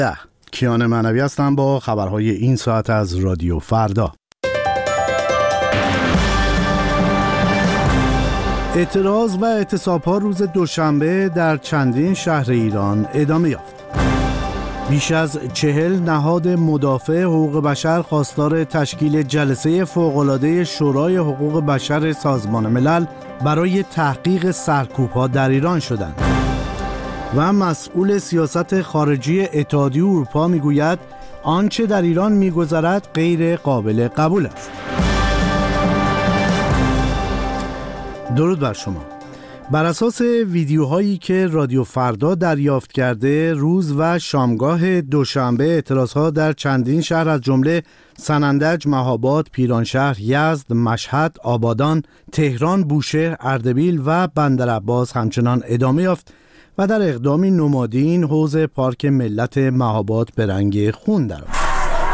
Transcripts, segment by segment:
کیان معنوی هستم با خبرهای این ساعت از رادیو فردا. اعتراض و اعتصاب‌ها روز دوشنبه در چندین شهر ایران ادامه یافت. بیش از 40 نهاد مدافع حقوق بشر خواستار تشکیل جلسه فوق‌العاده شورای حقوق بشر سازمان ملل برای تحقیق سرکوب‌ها در ایران شدند. و مسئول سیاست خارجی اتحادیه اروپا میگوید آنچه در ایران میگذرد غیر قابل قبول است. درود بر شما. بر اساس ویدیوهایی که رادیو فردا دریافت کرده، روز و شامگاه دوشنبه اعتراضها در چندین شهر از جمله سنندج، مهاباد، پیرانشهر، یزد، مشهد، آبادان، تهران، بوشهر، اردبیل و بندرعباس همچنان ادامه یافت و در اقدامی نمادین حوض پارک ملت مهاباد به رنگ خون درآمد.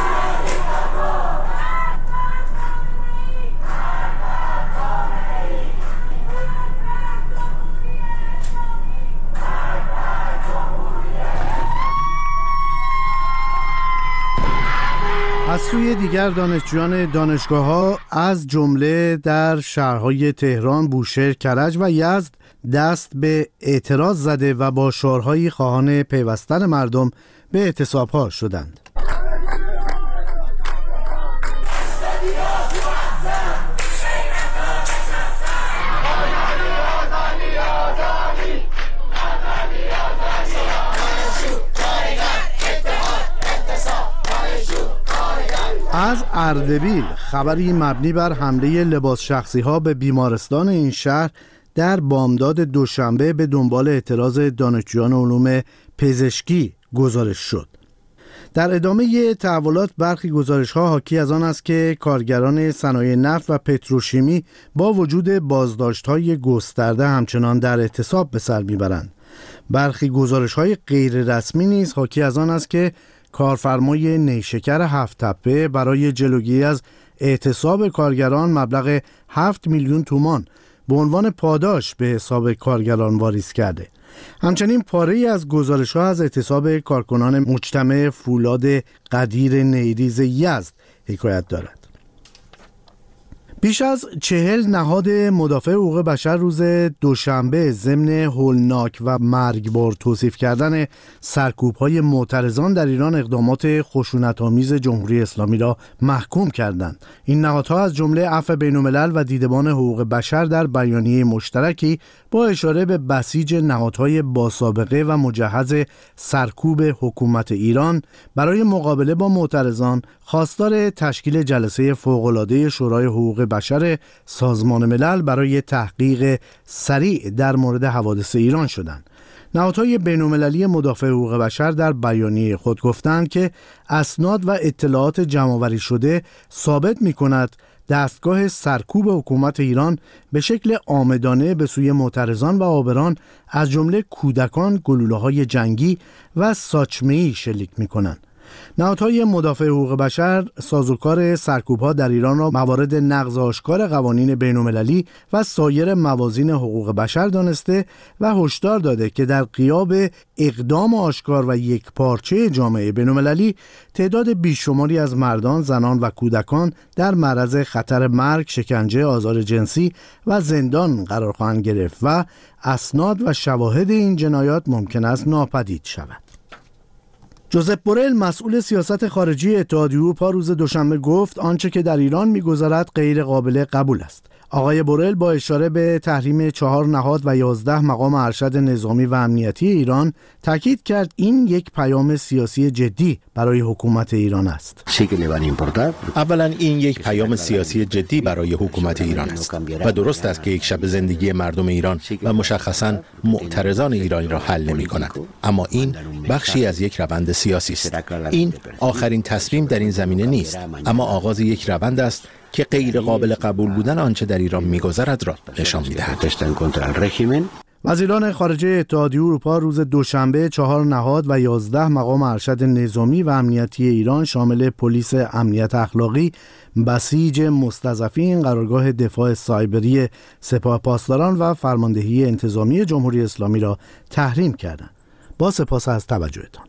از سوی دیگر دانشجویان دانشگاه‌ها از جمله در شهرهای تهران، بوشهر، کرج و یزد دست به اعتراض زده و با شعارهایی خواهان پیوستن مردم به اعتصاب‌ها شدند. از اردبیل خبری مبنی بر حمله لباس شخصی ها به بیمارستان این شهر در بامداد دوشنبه به دنبال اعتراض دانشجویان علوم پزشکی گزارش شد. در ادامه تحولات برخی گزارش ها حاکی از آن است که کارگران صنایع نفت و پتروشیمی با وجود بازداشت های گسترده همچنان در اعتصاب به سر میبرند. برخی گزارش های غیر رسمی نیز حاکی از آن است که کارفرمای نیشکر هفت تپه برای جلوگیری از اعتصاب کارگران مبلغ 7 میلیون تومان به عنوان پاداش به حساب کارگران واریز کرده. همچنین پاره‌ای از گزارش‌ها از اعتصاب کارکنان مجتمع فولاد قدیر نیریز یزد حکایت دارد. بیش از 40 نهاد مدافع حقوق بشر روز دوشنبه ضمن هولناک و مرگبار توصیف کردن سرکوب‌های معترضان در ایران اقدامات خشونت‌آمیز جمهوری اسلامی را محکوم کردند. این نهادها از جمله عفو بین‌الملل و دیدبان حقوق بشر در بیانیه مشترکی با اشاره به بسیج نهادهای باسابقه و مجهز سرکوب حکومت ایران برای مقابله با معترضان خواستار تشکیل جلسه فوق‌العاده شورای حقوق بشر سازمان ملل برای تحقیق سریع در مورد حوادث ایران شدند. نهادهای بین‌المللی مدافع حقوق بشر در بیانیه خود گفتند که اسناد و اطلاعات جمع‌آوری شده ثابت می‌کند دستگاه سرکوب حکومت ایران به شکل عامدانه به سوی معترضان و عابران از جمله کودکان گلوله‌های جنگی و ساچمه‌ای شلیک می‌کنند. نهادهای مدافع حقوق بشر سازوکار سرکوب‌ها در ایران را موارد نقض آشکار قوانین بین‌المللی و سایر موازین حقوق بشر دانسته و هشدار داده که در غیاب اقدام آشکار و یکپارچه جامعه بین‌المللی تعداد بیشماری از مردان، زنان و کودکان در معرض خطر مرگ، شکنجه، آزار جنسی و زندان قرار خواهند گرفت و اسناد و شواهد این جنایات ممکن است ناپدید شود. جوزپ بورل مسئول سیاست خارجی اتحادیه اروپا روز دوشنبه گفت آنچه که در ایران می‌گذرد غیر قابل قبول است. آقای بورل با اشاره به تحریم 4 نهاد و 11 مقام ارشد نظامی و امنیتی ایران تاکید کرد این یک پیام سیاسی جدی برای حکومت ایران است. اولا این یک پیام سیاسی جدی برای حکومت ایران است و درست است که یک شب زندگی مردم ایران و مشخصاً معترضان ایرانی را حل نمی‌کند، اما این بخشی از یک روند سیاسی است. این آخرین تصمیم در این زمینه نیست، اما آغاز یک روند است که غیر قابل قبول بودن آنچه در ایران می‌گذرد را نشان می‌دهد. وزیران خارجه اتحادیه اروپا روز دوشنبه 4 نهاد و 11 مقام ارشد نظامی و امنیتی ایران شامل پلیس امنیت اخلاقی، بسیج مستضعفین، قرارگاه دفاع سایبری سپاه پاسداران و فرماندهی انتظامی جمهوری اسلامی را تحریم کردند. با سپاس از توجهتان.